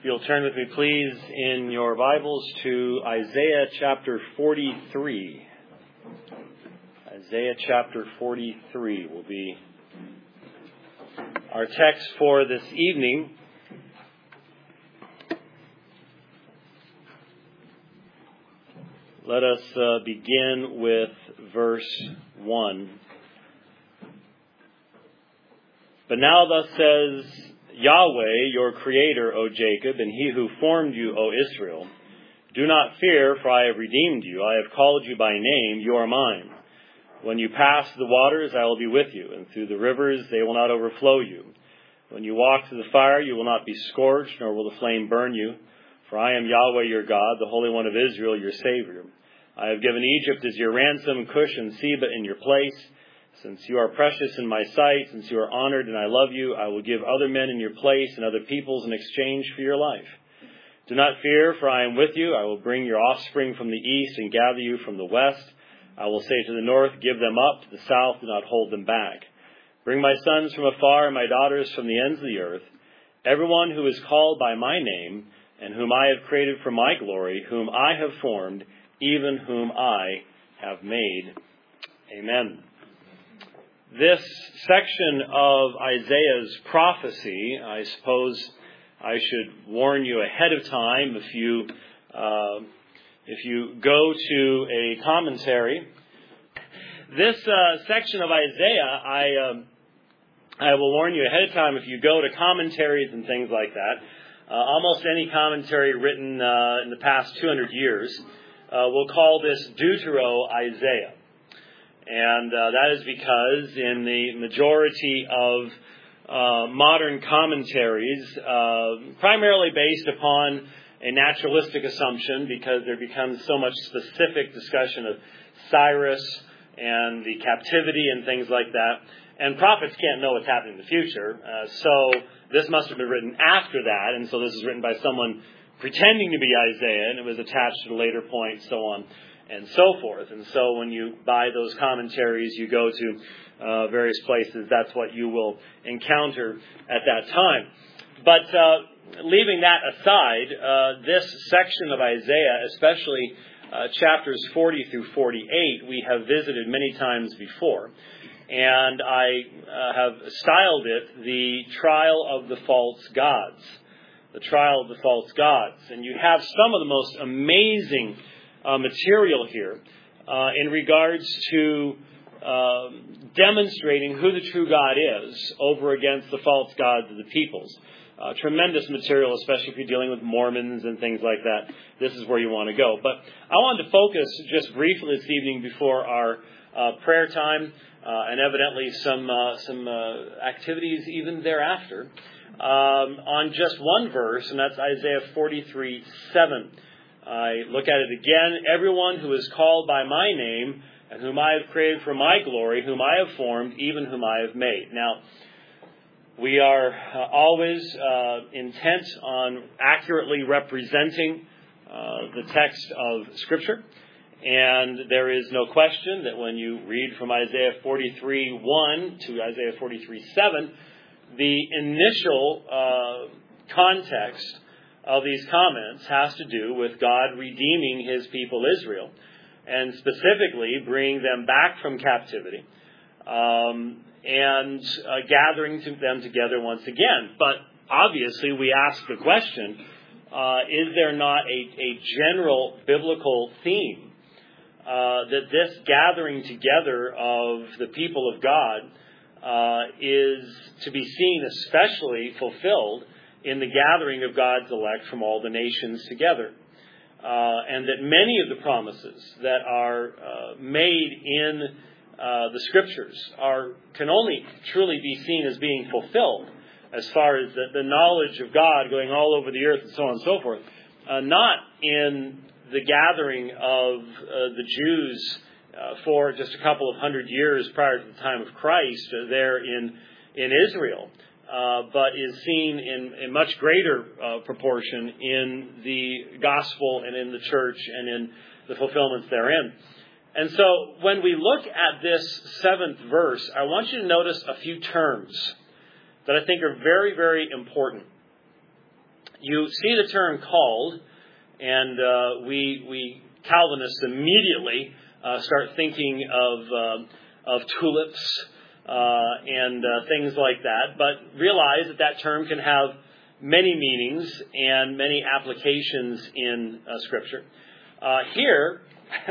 If you'll turn with me, please, in your Bibles to Isaiah chapter 43. Isaiah chapter 43 will be our text for this evening. Let us begin with verse 1. But now thus says Yahweh, your Creator, O Jacob, and He who formed you, O Israel, do not fear, for I have redeemed you. I have called you by name. You are mine. When you pass the waters, I will be with you, and through the rivers they will not overflow you. When you walk through the fire, you will not be scorched, nor will the flame burn you. For I am Yahweh your God, the Holy One of Israel, your Savior. I have given Egypt as your ransom, Cush and Seba in your place. Since you are precious in my sight, since you are honored and I love you, I will give other men in your place and other peoples in exchange for your life. Do not fear, for I am with you. I will bring your offspring from the east and gather you from the west. I will say to the north, give them up. To the south, do not hold them back. Bring my sons from afar and my daughters from the ends of the earth. Everyone who is called by my name and whom I have created for my glory, whom I have formed, even whom I have made. Amen. This section of Isaiah's prophecy, I suppose I should warn you ahead of time if you go to a commentary. This section of Isaiah, I will warn you ahead of time if you go to commentaries and things like that. Almost any commentary written in the past 200 years will call this Deutero-Isaiah. And that is because in the majority of modern commentaries, primarily based upon a naturalistic assumption, because there becomes so much specific discussion of Cyrus and the captivity and things like that. And prophets can't know what's happening in the future. So this must have been written after that. And so this is written by someone pretending to be Isaiah, and it was attached at a later point, so on and so forth. And so when you buy those commentaries, you go to various places, that's what you will encounter at that time. But leaving that aside, this section of Isaiah, especially chapters 40 through 48, we have visited many times before. And I have styled it the trial of the false gods. The trial of the false gods. And you have some of the most amazing material here in regards to demonstrating who the true God is over against the false gods of the peoples. Tremendous material, especially if you're dealing with Mormons and things like that. This is where you want to go. But I wanted to focus just briefly this evening before our prayer time and evidently some activities even thereafter on just one verse, and that's Isaiah 43:7. I look at it again. Everyone who is called by my name and whom I have created for my glory, whom I have formed, even whom I have made. Now, we are always intent on accurately representing the text of Scripture. And there is no question that when you read from Isaiah 43:1 to Isaiah 43:7, the initial context of these comments has to do with God redeeming His people Israel, and specifically bringing them back from captivity and gathering them together once again. But obviously we ask the question, is there not a general biblical theme that this gathering together of the people of God is to be seen especially fulfilled in the gathering of God's elect from all the nations together. And that many of the promises that are made in the Scriptures can only truly be seen as being fulfilled as far as the knowledge of God going all over the earth and so on and so forth. Not in the gathering of the Jews for just a couple of hundred years prior to the time of Christ there in Israel, but is seen in much greater proportion in the gospel and in the church and in the fulfillments therein. And so when we look at this 7th verse, I want you to notice a few terms that I think are very, very important. you see the term called, and we Calvinists immediately start thinking of tulips and things like that, but realize that term can have many meanings and many applications in Scripture. Here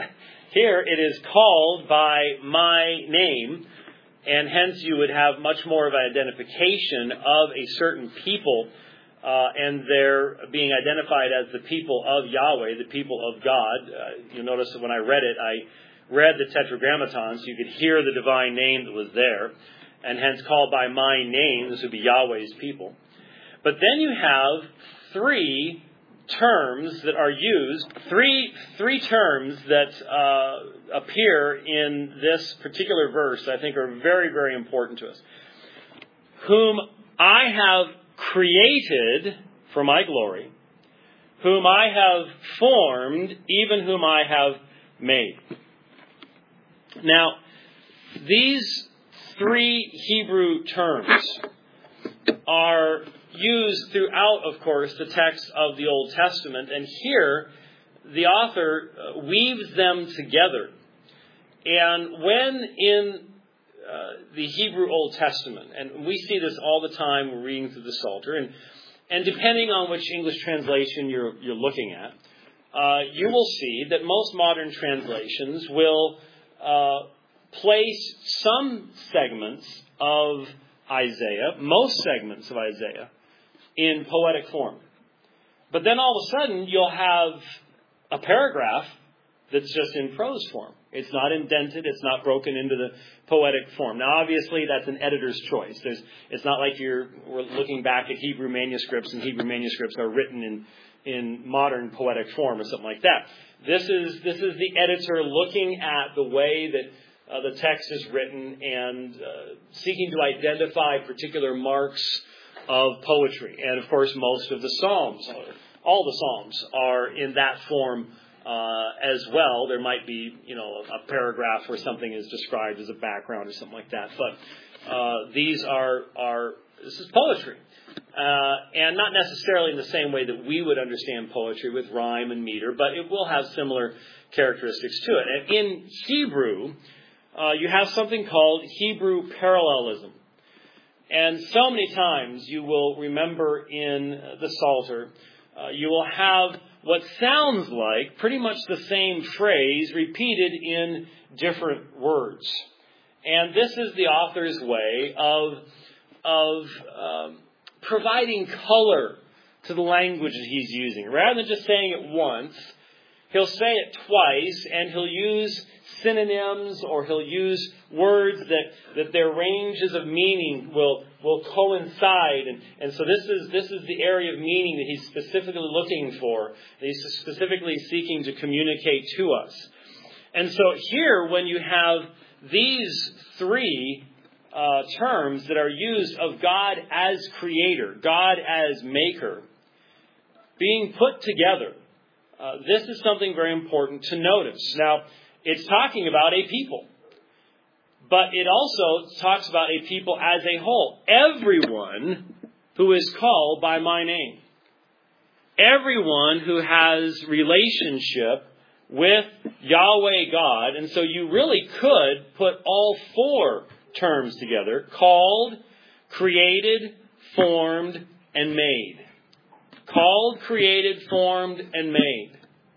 it is called by my name, and hence you would have much more of an identification of a certain people, and they're being identified as the people of Yahweh, the people of God. You'll notice that when I read it, I read the Tetragrammaton, so you could hear the divine name that was there, and hence called by my name. This would be Yahweh's people. But then you have three terms that are used, three terms that appear in this particular verse I think are very, very important to us. Whom I have created for my glory, whom I have formed, even whom I have made. Now, these three Hebrew terms are used throughout, of course, the text of the Old Testament, and here the author weaves them together. And when in the Hebrew Old Testament, and we see this all the time we're reading through the Psalter, and depending on which English translation you're looking at, you will see that most modern translations will place some segments of Isaiah, most segments of Isaiah, in poetic form. But then all of a sudden you'll have a paragraph that's just in prose form. It's not indented, it's not broken into the poetic form. Now obviously that's an editor's choice. It's not like we're looking back at Hebrew manuscripts, and Hebrew manuscripts are written in modern poetic form or something like that. This is the editor looking at the way that the text is written and seeking to identify particular marks of poetry. And of course, most of the Psalms, all the Psalms, are in that form as well. There might be, a paragraph where something is described as a background or something like that. But this is poetry. And not necessarily in the same way that we would understand poetry with rhyme and meter, but it will have similar characteristics to it. And in Hebrew, you have something called Hebrew parallelism. And so many times you will remember in the Psalter, you will have what sounds like pretty much the same phrase repeated in different words. And this is the author's way of providing color to the language that he's using. Rather than just saying it once, he'll say it twice, and he'll use synonyms, or he'll use words that their ranges of meaning will coincide. And so this is the area of meaning that he's specifically looking for, that he's specifically seeking to communicate to us. And so here, when you have these three terms that are used of God as creator, God as maker, being put together, this is something very important to notice. Now, it's talking about a people, but it also talks about a people as a whole. Everyone who is called by my name. Everyone who has relationship with Yahweh God. And so you really could put all four terms together: called, created, formed, and made. Called, created, formed, and made.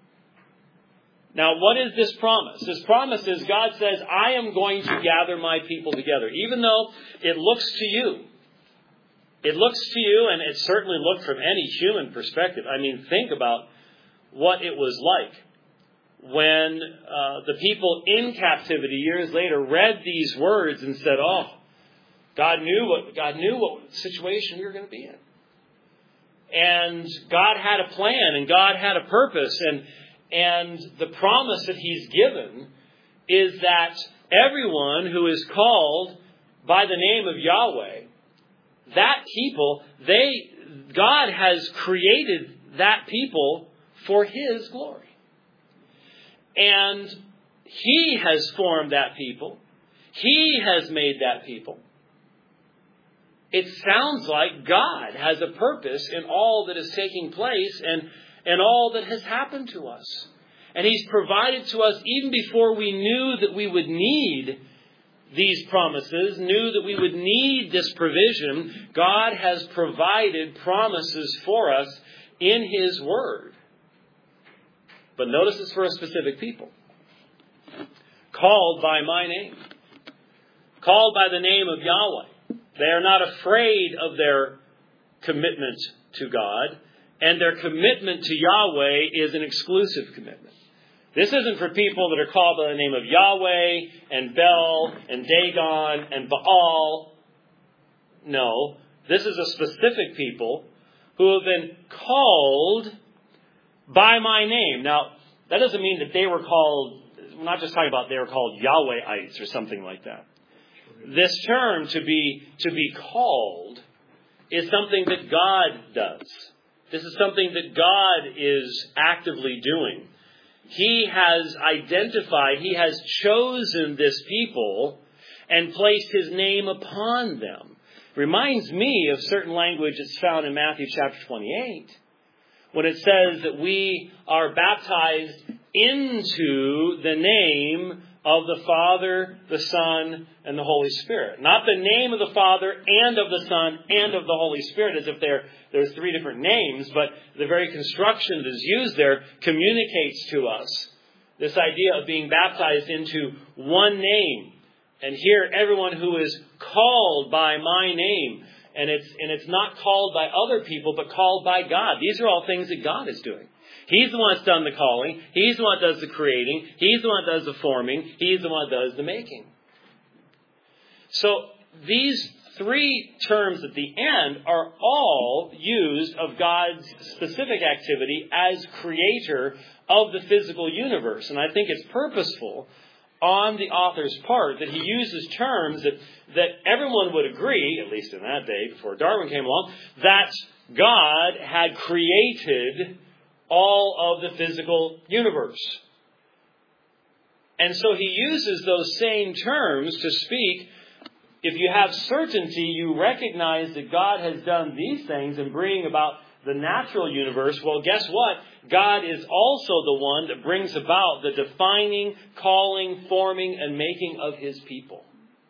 Now, what is this promise? This promise is God says, I am going to gather my people together. Even though it looks to you, and it certainly looked from any human perspective. I mean, think about what it was like when the people in captivity years later read these words and said, oh, God knew what situation we were going to be in. And God had a plan, and God had a purpose, and the promise that He's given is that everyone who is called by the name of Yahweh, that people, God has created that people for His glory. And He has formed that people. He has made that people. it sounds like God has a purpose in all that is taking place and all that has happened to us. And He's provided to us even before we knew that we would need these promises, knew that we would need this provision. God has provided promises for us in His Word. But notice it's for a specific people. Called by my name. Called by the name of Yahweh. They are not afraid of their commitment to God. And their commitment to Yahweh is an exclusive commitment. This isn't for people that are called by the name of Yahweh and Bel and Dagon and Baal. No, this is a specific people who have been called by my name. Now, that doesn't mean that they were called, we're not just talking about they were called Yahwehites or something like that. This term, to be called, is something that God does. This is something that God is actively doing. He has identified, He has chosen this people and placed His name upon them. Reminds me of certain language that's found in Matthew chapter 28, when it says that we are baptized into the name of the Father, the Son, and the Holy Spirit. Not the name of the Father and of the Son and of the Holy Spirit as if there's three different names, but the very construction that is used there communicates to us this idea of being baptized into one name. And here, everyone who is called by my name, and it's not called by other people, but called by God. These are all things that God is doing. He's the one that's done the calling. He's the one that does the creating. He's the one that does the forming. He's the one that does the making. So these three terms at the end are all used of God's specific activity as creator of the physical universe. And I think it's purposeful on the author's part that he uses terms that everyone would agree, at least in that day before Darwin came along, that God had created all of the physical universe. And so he uses those same terms to speak. If you have certainty, you recognize that God has done these things in bringing about the natural universe. Well, guess what? God is also the one that brings about the defining, calling, forming, and making of His people.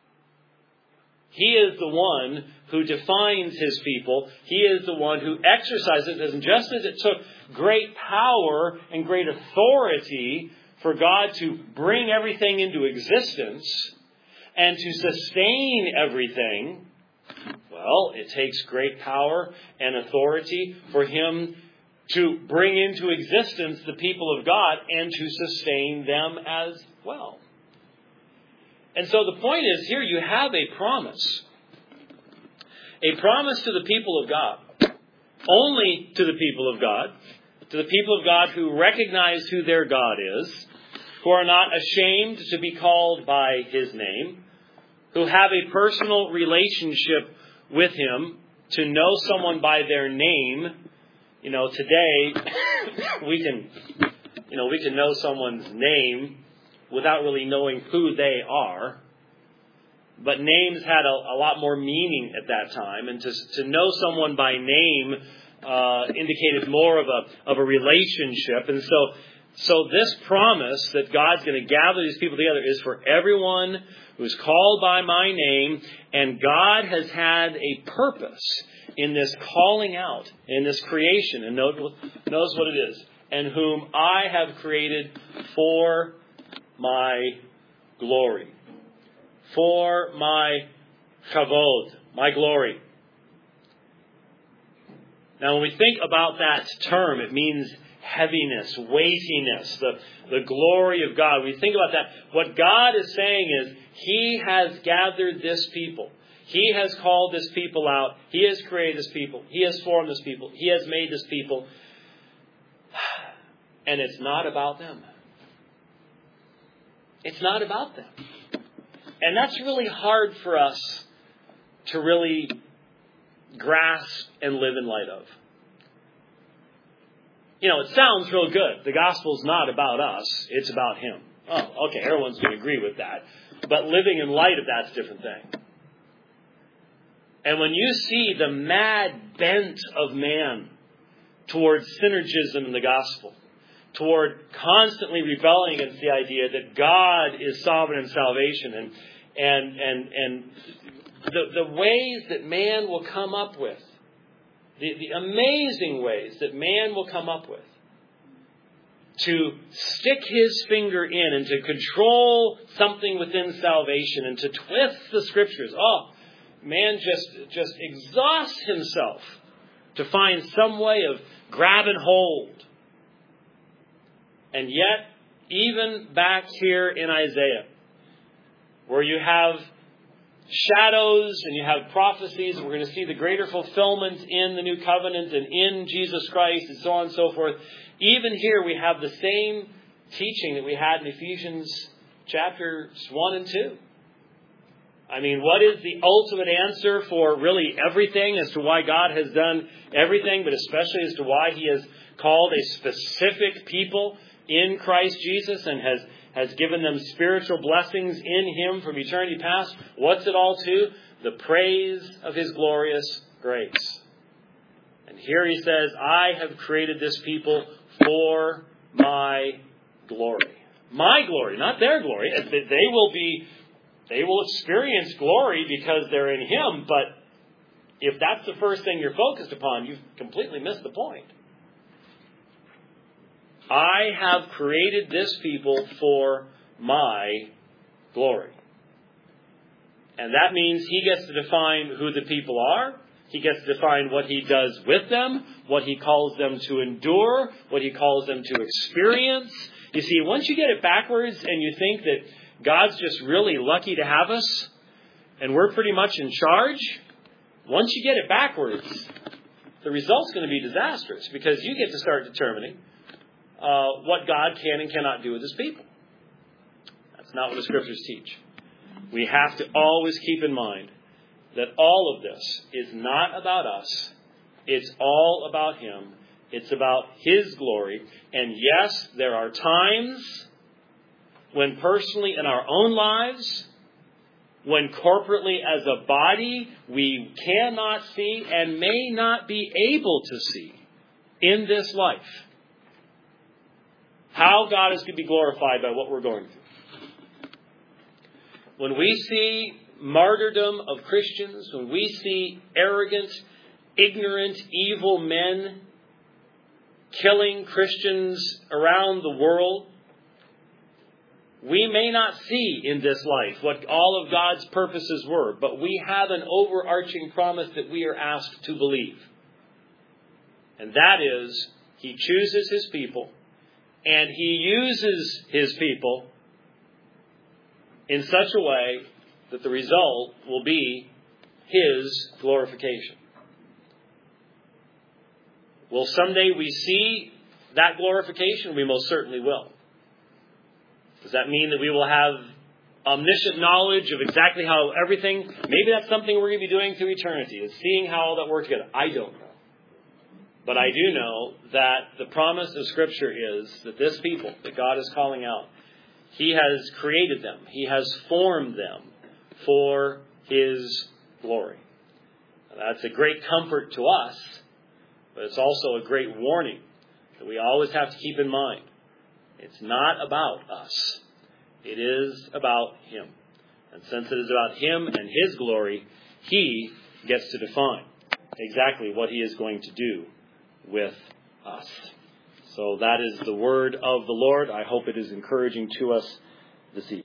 He is the one who defines His people. He is the one who exercises it. And just as it took great power and great authority for God to bring everything into existence and to sustain everything, well, it takes great power and authority for Him to bring into existence the people of God and to sustain them as well. And so the point is, here you have a promise. A promise to the people of God. Only to the people of God. To the people of God who recognize who their God is. Who are not ashamed to be called by His name. Who have a personal relationship with Him. To know someone by their name. Today we can know someone's name without really knowing who they are. But names had a lot more meaning at that time. And to know someone by name indicated more of a relationship. And so this promise that God's going to gather these people together is for everyone who's called by my name. And God has had a purpose in this calling out, in this creation. And notice what it is. And whom I have created for my glory. For my kavod, my glory. Now, when we think about that term, it means heaviness, weightiness, the glory of God. When we think about that, what God is saying is He has gathered this people. He has called this people out. He has created this people. He has formed this people. He has made this people. And it's not about them. It's not about them. And that's really hard for us to really grasp and live in light of. It sounds real good. The gospel's not about us. It's about Him. Oh, okay, everyone's going to agree with that. But living in light of that's a different thing. And when you see the mad bent of man towards synergism in the gospel, toward constantly rebelling against the idea that God is sovereign in salvation, and the ways that man will come up with, the amazing ways that man will come up with to stick his finger in and to control something within salvation and to twist the Scriptures. Oh, man just exhausts himself to find some way of grabbing hold. And yet, even back here in Isaiah, where you have shadows and you have prophecies, and we're going to see the greater fulfillment in the new covenant and in Jesus Christ and so on and so forth. Even here we have the same teaching that we had in Ephesians chapters 1 and 2. I mean, what is the ultimate answer for really everything as to why God has done everything, but especially as to why He has called a specific people in Christ Jesus and has given them spiritual blessings in Him from eternity past? What's it all to? The praise of His glorious grace. And here He says, I have created this people for my glory. My glory, not their glory. They will experience glory because they're in Him, but if that's the first thing you're focused upon, you've completely missed the point. I have created this people for my glory. And that means He gets to define who the people are. He gets to define what He does with them, what He calls them to endure, what He calls them to experience. You see, once you get it backwards and you think that God's just really lucky to have us and we're pretty much in charge, once you get it backwards, the result's going to be disastrous because you get to start determining what God can and cannot do with His people. That's not what the Scriptures teach. We have to always keep in mind that all of this is not about us. It's all about Him. It's about His glory. And yes, there are times when personally in our own lives, when corporately as a body, we cannot see and may not be able to see in this life how God is going to be glorified by what we're going through. When we see martyrdom of Christians, when we see arrogant, ignorant, evil men killing Christians around the world, we may not see in this life what all of God's purposes were, but we have an overarching promise that we are asked to believe. And that is, He chooses His people, and He uses His people in such a way that the result will be His glorification. Will someday we see that glorification? We most certainly will. Does that mean that we will have omniscient knowledge of exactly how everything... Maybe that's something we're going to be doing through eternity, is seeing how all that works together. I don't know. But I do know that the promise of Scripture is that this people that God is calling out, He has created them. He has formed them for His glory. That's a great comfort to us, but it's also a great warning that we always have to keep in mind. It's not about us. It is about Him. And since it is about Him and His glory, He gets to define exactly what He is going to do with us. So that is the word of the Lord. I hope it is encouraging to us this evening.